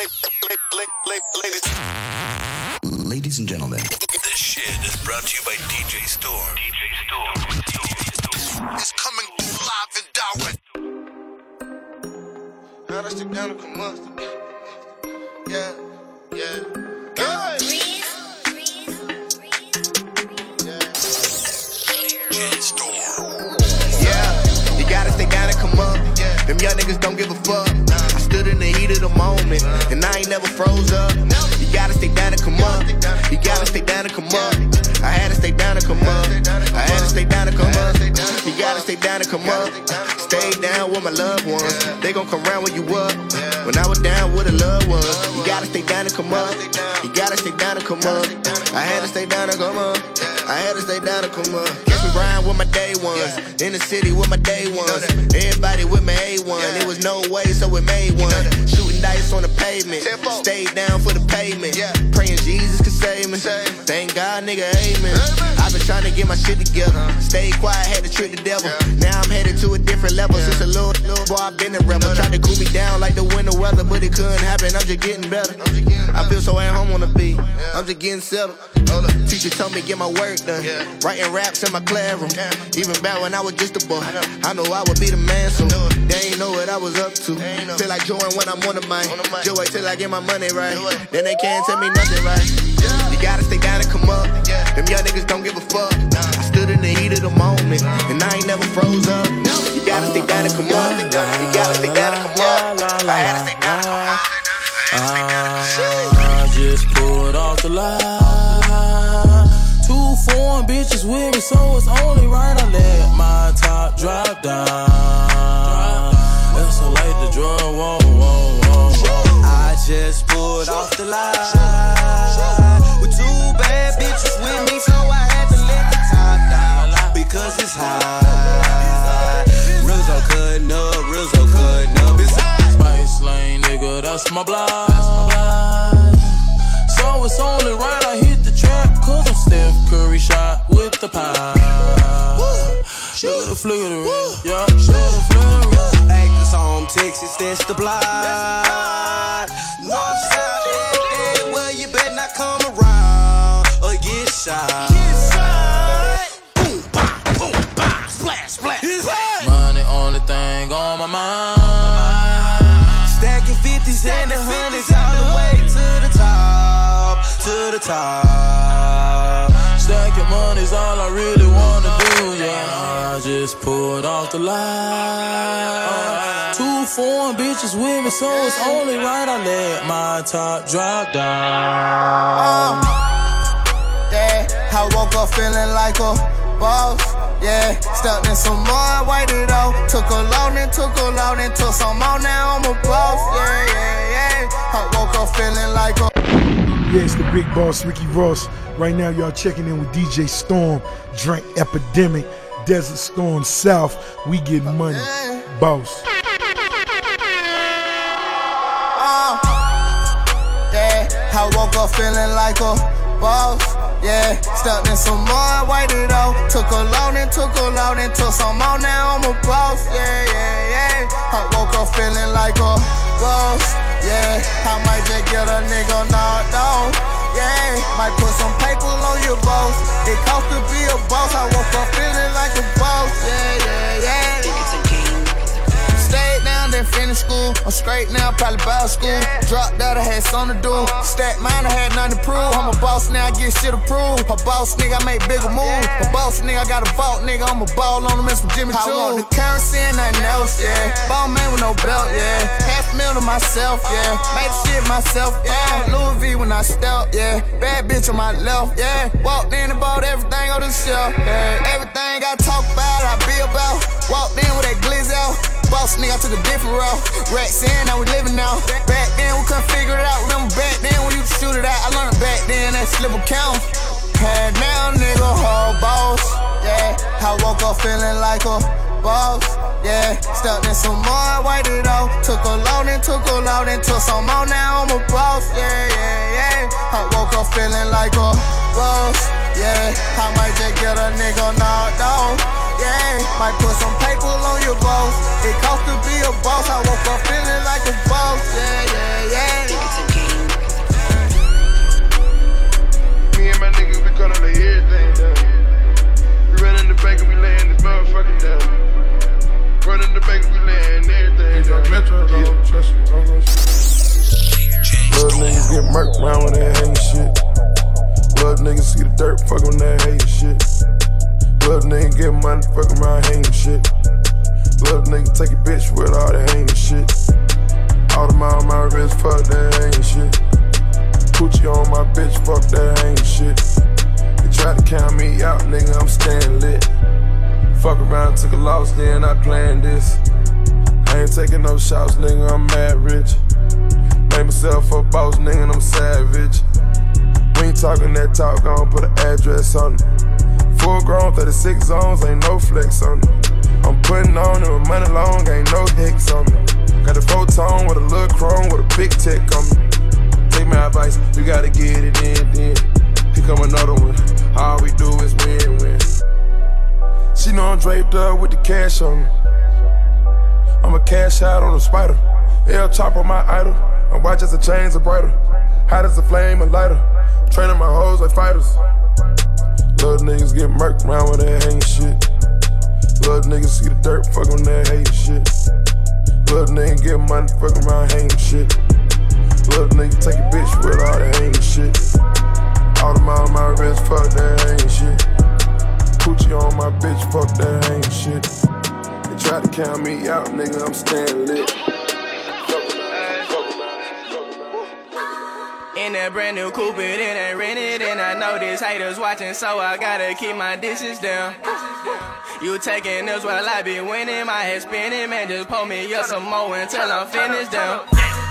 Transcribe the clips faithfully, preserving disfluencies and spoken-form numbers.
Ladies and gentlemen, this shit is brought to you by D J Storm. D J Storm. It's coming through live and direct. Now that shit down to come up. Yeah, yeah. Good. D J Storm. Yeah, you gotta stay down and come up. Yeah. Them young niggas don't give a fuck. I stood in the heat of the moment, and I ain't never froze up. You gotta stay down and come up. You gotta stay down and come up. I had to stay down and come up. I had to stay down and come up. You gotta stay down and come up. Stay down with my loved ones. They gon' come round when you up. When I was down where the love was. You gotta stay down and come up. You gotta stay down and come up. I had to stay down and come up. I had to stay down and come up. Catch me riding with my day ones. In the city with my day ones. Everybody with my A one. It was no way, so we made one. Shooting dice on the pavement. Stayed down for the payment. Praying Jesus could save me. Thank God, nigga, amen. I've been trying to get my shit together. Stayed quiet, had to trick the devil. Now I'm headed to a different level. Since a little, little boy, I've been a rebel. Tried to cool me down like the winter weather, but it couldn't happen. I'm just getting better. I feel so at home on the beat. I'm just getting settled. Teacher told me get my work done. Writing raps in my classroom. Even back when I was just a boy, I know I would be the man soon. They ain't know what I was up to. Feel like Jordan when I'm on the mic. Just wait till I get my money right. Then they can't tell me nothing right. You gotta stay down and come up. Them young niggas don't give a fuck. I stood in the heat of the moment, and I ain't never froze up. You gotta stay down and come up. You gotta stay down and come up. I had to stay down and come up. I just pulled off the line. Two foreign bitches with me, so it's only right I let my top drop down. That's a like the drug, whoa, whoa, whoa, whoa. I just pulled off the line with two bad bitches with me, so I had to let the top down because it's high. Rizzo cutting up, Rizzo cutting up. It's Spice Lane, nigga, that's my block. So it's only right I hit the track, cause I'm Steph Curry shot with the pie. Shoulda flew the rim, yeah, shoulda flew the rim. Actors home, Texas, that's the block. North side, hey, well you better not come around or get shot. Boom, bop, boom, bop, splash, splash. Money only thing on my mind. Stacking fifties and the hundreds all the way to the top, to the top. Stacking money's all I really wanna do, yeah. I just pulled off the line. Two foreign bitches with me, so it's only right I let my top drop down. Uh, yeah, I woke up feeling like a boss. Yeah, stepped in some more, waited out. Took a loan and took a loan and took some more. Now I'm a boss. Yeah, yeah, yeah. I woke up feeling like a. Yeah, it's the big boss, Ricky Ross. Right now, y'all checking in with D J Storm, Drink Epidemic, Desert Storm South. We get money, boss. Uh, yeah, I woke up feeling like a boss. Yeah, stepped in some more, waited out. Took a loan and took a loan and took some more. Now I'm a boss. Yeah, yeah, yeah. I woke up feeling like a boss. Yeah, I might just get a nigga knocked out. Yeah, might put some paper on your boss. It cost to be a boss. I woke up feeling like a boss. Yeah, yeah, yeah. Stayed down, then finished school. I'm straight now, probably about school. Dropped out, I had something to do. Stack mine, I had nothing to prove. I'm a boss now, I get shit approved. A boss nigga, I make bigger moves. A boss nigga, I got a vault nigga. I'm a ball on him and some Jimmy Choo. I want the currency and nothing else, yeah. Ball man with no belt, yeah. Half a mil to myself, yeah. Made the shit myself, yeah. Louis V when I step, yeah. Bad bitch on my left, yeah. Walked in and bought everything on the shelf, yeah. Everything I talk about, I be about. Walked in with that glizz out. Boss nigga, I took a different route. Racks in, now we living now. Back then, we couldn't figure it out. Remember back then, when you could shoot it out. I learned back then, that slip account. Had now, nigga, whole boss. Yeah, I woke up feeling like a boss. Yeah, stepped in some more, waited out. Took a loan and took a loan and took some more. Now I'm a boss. Yeah, yeah, yeah. I woke up feeling like a boss. Yeah, I might just get a nigga knocked out. Yeah, might put some paper on your boss. It cost to be a boss. I woke up feeling like a boss. Yeah, yeah, yeah. murked around with that hating shit. Love niggas see the dirt, fuck on that hating shit. Love nigga get money, fuck around hating shit. Love nigga take a bitch with all that hating shit. All the mile on my wrist, fuck that hating shit. Coochie on my bitch, fuck that hating shit. They try to count me out, nigga, I'm staying lit. Fuck around, took a loss, then I planned this. I ain't taking no shots, nigga, I'm mad rich. Made myself a boss, nigga, and I'm savage. We ain't talking that talk, I don't put an address on it. Full grown, thirty-six zones, ain't no flex on it. I'm putting on it with money long, ain't no hicks on me. Got a photon with a little chrome with a big tech on me. Take my advice, you gotta get it in, then. Here come another one, all we do is win, win. She know I'm draped up with the cash on me. I'm a cash out on a spider. L chop on my idol. My watch as the chains are brighter. Hot as a flame, a lighter. Training my hoes like fighters. Little niggas get murked around with that hating shit. Little niggas see the dirt, fuck on that hating shit. Little nigga get money, fuck around hating shit. Little nigga take a bitch with all that hating shit. All the mile on my wrist, fuck that hating shit. Coochie on my bitch, fuck that hating shit. They try to count me out, nigga, I'm staying lit. In that brand new coupe, it ain't rented, and I know this haters watching, so I gotta keep my dishes down. You taking this while I be winning, my head spinning, man, just pull me up some more until I'm finished down.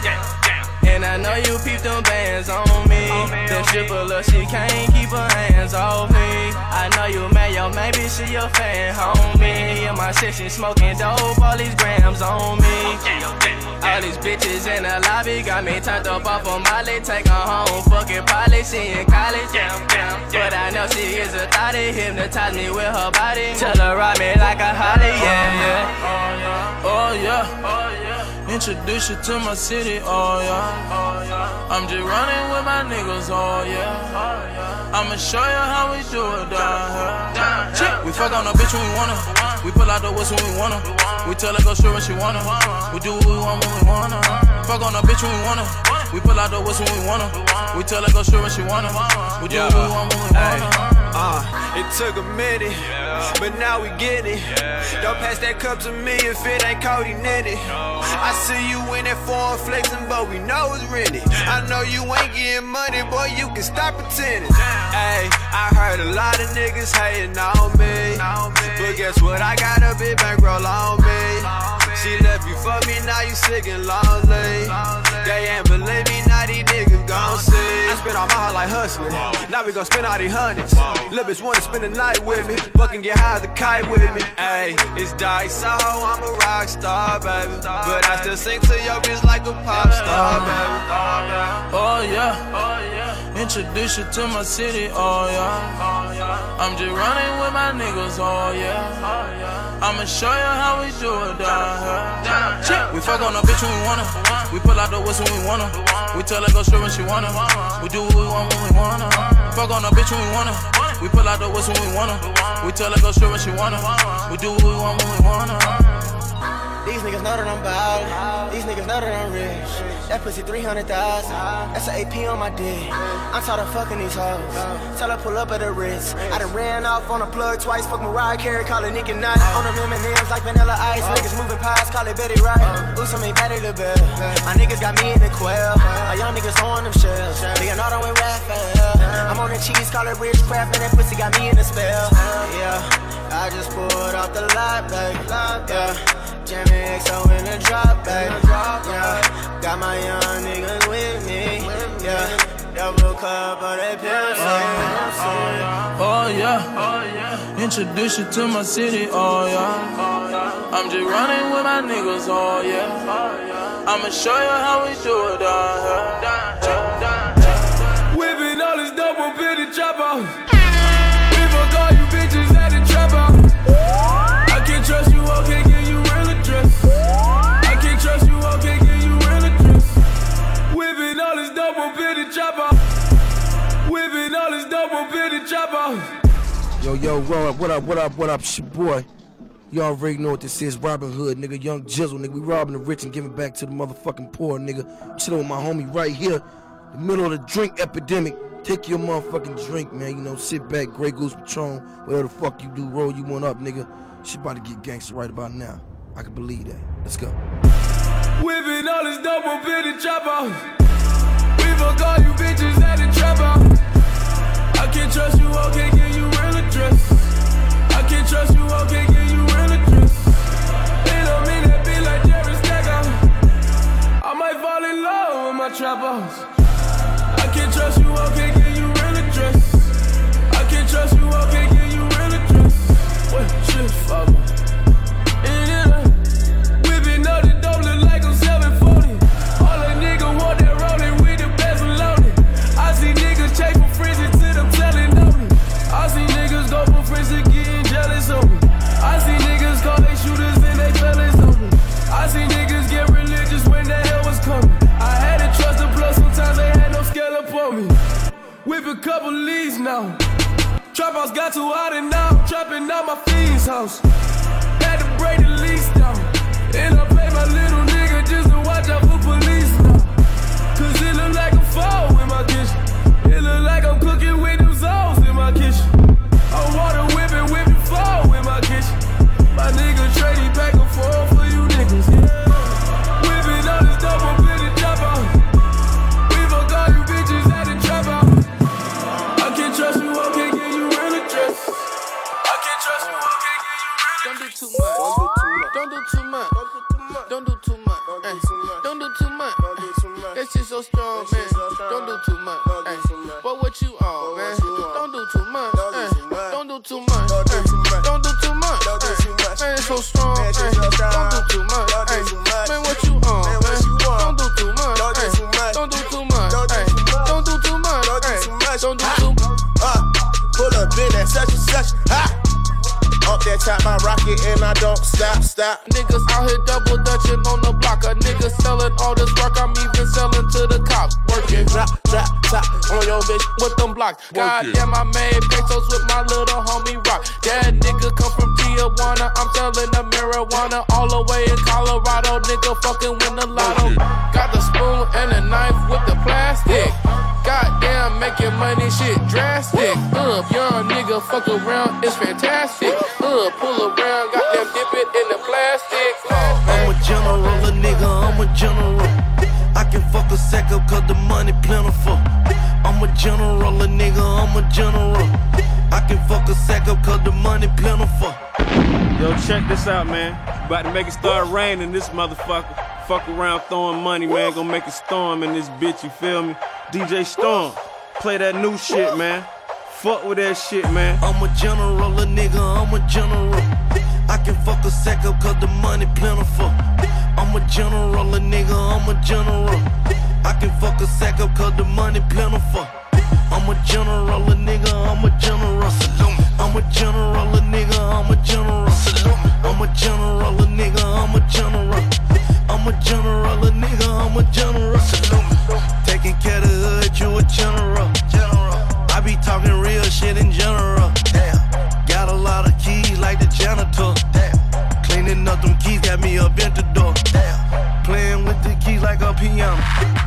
And I know you peep them bands on me. The stripper look, she can't keep her hands off me. I know you mad, yo, maybe she your fan, homie. In my section smoking dope, all these grams on me. All these bitches in the lobby got me turned up off of Molly. Take her home, fucking Polly, she in college. But I know she is a thotty, hypnotize me with her body. Tell her ride me like a holly, yeah, yeah. Oh yeah, oh yeah. Introduce you to my city, oh yeah. I'm just running with my niggas, oh yeah. I'ma show you how we do it down here. We fuck on a bitch when we wanna. We pull out the whistle when we wanna. We tell her go straight when she wanna. We do what we want when we wanna. Fuck on a bitch when we wanna. We pull out the whistle when we wanna. We tell her go straight when she wanna. We do what we want when we wanna. Uh, it took a minute, but now we get it. Don't pass that cup to me if it ain't Cody Nettie. I see you in that foreign flexing, but we know it's rented. I know you ain't getting money, boy, you can stop pretending. Ayy, I heard a lot of niggas hating on me, but guess what? I got a big bankroll on me. She left you for me, now you sick and lonely. They ain't believe me, now these niggas gon' see. I spent all my heart like hustling, now we gon' spend all these hundreds. Lil' bitch wanna spend the night with me, fucking get high as a kite with me. Ayy, it's Dice, so I'm a rock star, baby. But I still sing to your bitch like a pop star, baby. Oh yeah, oh yeah. Introduce you to my city, oh yeah. I'm just running with my niggas, oh yeah. I'ma show you how we do it down here. We fuck on a bitch when we wanna. We pull out the whistle when we wanna. We tell her go straight when she wanna. We do what we want when we wanna. Fuck on a bitch when we wanna. We pull out the whistle when we wanna. We tell her go straight when she wanna. We do what we want when we wanna. These niggas know that I'm ballin'. These niggas know that I'm rich. That pussy three hundred thousand. That's an A P on my dick. I'm tired of fucking these hoes. Tell her pull up at the wrist. I done ran off on a plug twice. Fuck Mariah Carey, call it Nicki Night. On them M and M's like vanilla ice. Niggas moving pies, call it Betty Wright. Ooh, some ain't Patty LaBelle. My niggas got me in the quail. My young niggas throwing them shells. Leonardo with Raphael. I'm on the cheese, call it rich crap. And that pussy got me in the spell. Yeah, I just pulled off the lot, baby. Yeah. Jamie X O in the drop, baby. Yeah, got my young niggas with me. Yeah, double cup of that pill. Oh yeah, oh yeah. Introduce you to my city, oh yeah. I'm just running with my niggas, oh yeah. I'ma show you how we do it down here. Whipping all this double bitty chopper. People call you bitches at the trapper. I can't trust you, I can't give you real address. I can't trust you, I can't give you real address. Whipping all this double bitty chopper. Whipping all this double bitty chopper. Yo, yo, roll up, what up, what up, what up, shit boy. You already know what this is, Robin Hood, nigga, Young Jizzle, nigga. We robbing the rich and giving back to the motherfucking poor, nigga. Chillin' with my homie right here, middle of the drink epidemic. Take your motherfucking drink, man. You know, sit back, Grey Goose Patron, whatever the fuck you do, roll you one up, nigga. Shit about to get gangster right about now. I can believe that. Let's go. Whipping all this dope up in the trap house. We fuck all you bitches at the trap house. I can't trust you, I can't give you real address. I can't trust you, I can't give you real address. They don't mean that be like Jerry Stackhouse. I might fall in love with my trap house. I can't trust you, I can't give you real address. I can't trust you, I can't give you real address. What shit, father? Yeah, whipping up the dope look like I'm seven forty. All a nigga want that rolling with the bezel loaded. I see niggas chase for frizzy till them telling on me. I see niggas go for frizzy getting jealous of me. I see niggas call they shooters and they fellas on me. I see niggas get religious when the hell was coming. I had to trust the plus, sometimes they had no scale up on me. Whip a couple leads now. Trap house got too hot and now I'm trapping out my fiend's house. Had to break the lease down. And I pay my little nigga just to watch out for police now. Cause it look like a fall in my kitchen. It look like I'm cooking with them zones in my kitchen. I'm water whipping, whipping fall in my kitchen. My nigga trading back and forth for you niggas, yeah. Whipping all this dope up in the trap house. We fuck all you bitches at the trap house. I can't trust you, I can't give you real address. I can't trust you, I can't give you real address. Don't do too much. Don't do too much. Don't do too much. Don't do too much. That shit so strong, man. Don't do too much. But what you on, man? Don't do too much. Don't do too much. Don't do too much. Man, it's so strong. Don't do too much. Man, what you on, man? Don't do too much. Don't do too much. Don't do too much. Don't do too much. Uh, pull up in that such and such. Ha! Up that top, my rocket, and I don't stop, stop. Niggas out here double dutching on the block. A nigga selling all this work, I'm even selling to the cops. Working, drop, drop, top on your bitch with them blocks. Goddamn, I made pesos with my little homie Rock. That nigga come from Tijuana, I'm selling the marijuana all the way in Colorado. Nigga fucking win the lotto. Got the spoon and a knife with the plastic. Goddamn, making money shit drastic. Uh, young nigga fuck around, it's fantastic. Uh, pull around, goddamn dip it in the plastic. I'm a general, a nigga, I'm a general. I can fuck a sack up cause the money plentiful. I'm a general, a nigga, I'm a general. I can fuck a sack up cause the money plentiful. Yo, check this out, man. About to make it start raining, this motherfucker. Fuck around throwing money, man. Gonna make a storm in this bitch, you feel me? D J Storm, play that new shit, man. Fuck with that shit, man. I'm a general, a nigga, I'm a general. I can fuck a sack up cause the money plentiful. I'm a general, a nigga, I'm a general. I can fuck a sack up cause the money plentiful. I'm a general, a nigga, I'm a general. I'm a general, a nigga, I'm a general. I'm a general, a nigga, I'm a general. I'm a general, a nigga, I'm a general. Taking care of the hood, you a general. I be talking real shit in general. Got a lot of keys like the janitor. Cleaning up them keys, got me up at the door. Playing with the keys like a piano.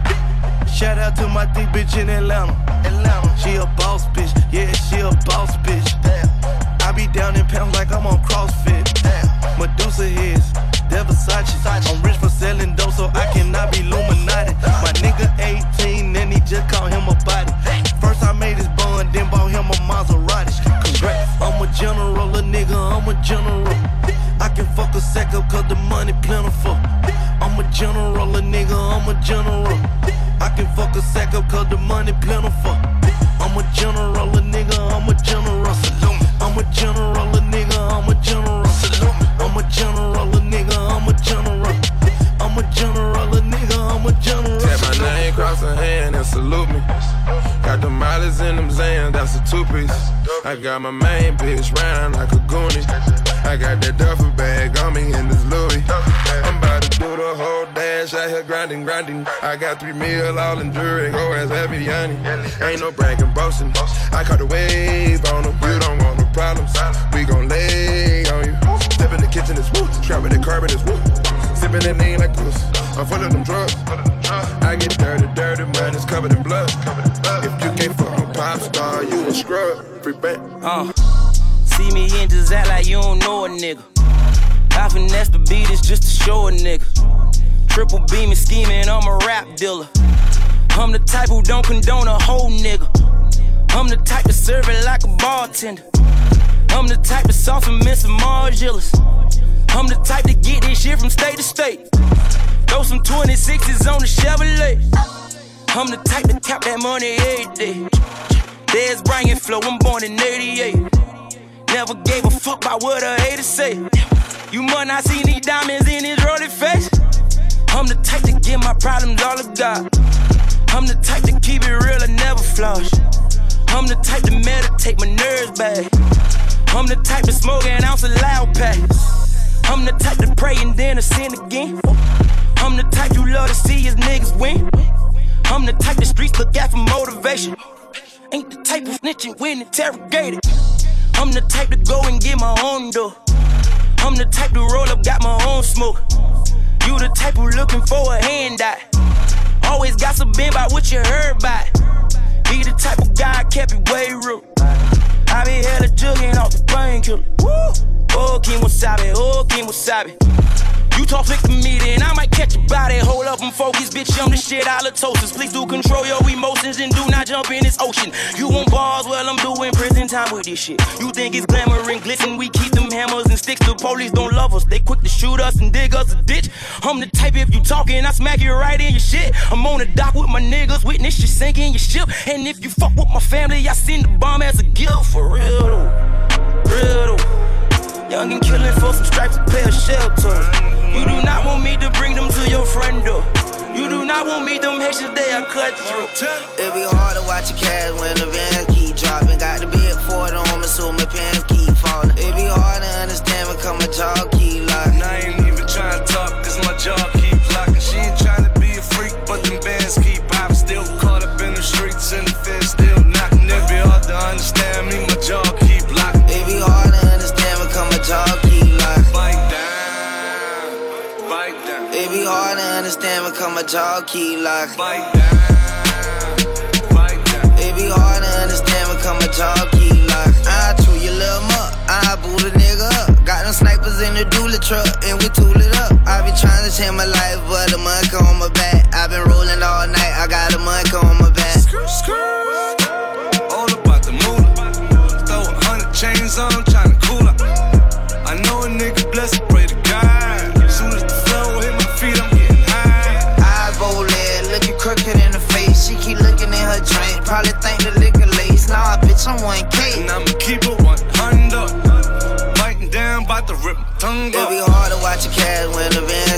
Shout out to my thick bitch in Atlanta. She a boss bitch, yeah, she a boss bitch. I be down in pounds like I'm on CrossFit. Medusa heads, they're Versace. I'm rich for selling dope, so I cannot be Illuminati. My nigga eighteen, and he just called him a body. First I made his bun, then bought him a Maserati. Congrats, I'm a general, a nigga, I'm a general. I can fuck a sack up cause the money plentiful. I'm a general, a nigga, I'm a general. I can fuck a sack up cause the money plentiful. I'm a general, a nigga, I'm a general. I'm a general, a nigga, I'm a general. I'm a general, a nigga, I'm a general. I'm a general, a nigga, I'm a general. Tap my name, cross her hand and salute me. Got the mileage in them Zans, that's a two-piece. I got my main bitch round like a goonie. I got that duffel bag on me in this Louis. I'm about to do the whole dash out here grinding, grinding. I got three mil all in jewelry, go as heavy Yanni. Ain't no bragging, boasting. I caught the wave on them. You don't want no problems. We gon' lay on you. Step in the kitchen, it's woo. Trapping the carbon, it's woo. Sipping that lean like this. I'm full of them drugs. I get dirty, dirty. dirty mind is covered in blood. If you can't fuck a pop star, you a scrub. Free bank. Uh, see me in just act like you don't know a nigga. I finesse the beat, it's just to show a nigga. Triple beaming, scheming, I'm a rap dealer. I'm the type who don't condone a whole nigga. I'm the type to serve it like a bartender. I'm the type to soften miss some margillas. I'm the type to get this shit from state to state. Throw some twenty-sixes on the Chevrolet. I'm the type to count that money every day. There's Brian Flow, I'm born in eighty-eight. Never gave a fuck about what a hater say. You must not see these diamonds in his rolling face. I'm the type to give my problems all to God. I'm the type to keep it real and never flush. I'm the type to meditate my nerves back. I'm the type to smoke an ounce of loud packs. I'm the type to pray and then to sin again. I'm the type you love to see his niggas win. I'm the type the streets look at for motivation. Ain't the type of snitching when interrogated. I'm the type to go and get my own door. I'm the type to roll up, got my own smoke. You the type who looking for a handout. Always got some bend by what you heard about. Be the type of guy kept it way real. I be hella jugging off the painkiller. Oh, King Wasabi, oh, King Wasabi. You talk slick to me, then I might catch a body. Hold up and focus, bitch, I'm the shit halitosis. Please do control your emotions and do not jump in this ocean. You want bars, well, I'm doing prison time with this shit. You think it's glamour and glitz and we keep them hammers and sticks. The police don't love us, they quick to shoot us and dig us a ditch. I'm the type, if you talking, I smack you right in your shit. I'm on the dock with my niggas, witness you sinking your ship. And if you fuck with my family, I send the bomb as a gift. For real though, real though. Young and killing for some stripes to pay a shelter. You do not want me to bring them to your front door. You do not want me, them Haitians, they are cutthroat. It be hard to watch your cash when the van keep dropping. Got the big Ford on me, so my pants keep falling. It be hard to understand because my jaw keep locking. I ain't even trying to talk cause my jaw keep locking. She ain't trying to be a freak, but them bands keep popping. Still caught up in the streets and the fence still knocking. It be hard to understand me, my jaw keep locking. It be hard to understand because my jaw keep locking. Bite down, bite down. It be hard to understand because my jaw keep locking. Bite down, bite down. It be hard to understand because my jaw keep locking. I chew your little muck, I boot a nigga up. Got them snipers in the dually truck and we tool it up. I be trying to change my life, but the monkey on my back. I been rolling all night, I got a monkey on my back. All about the moolah. Throw a hundred chains on, tryna cool up. I know a nigga blessed, pray to God. Soon as the flow hit my feet, I'm getting high. Eyes bold lead, looking crooked in the face. She keep looking in her drink, probably think the liquor lace. Nah, bitch, I'm one K. And I'ma keep it one hundred. Biting down, bout to rip my tongue It up. be hard to watch your cash when the van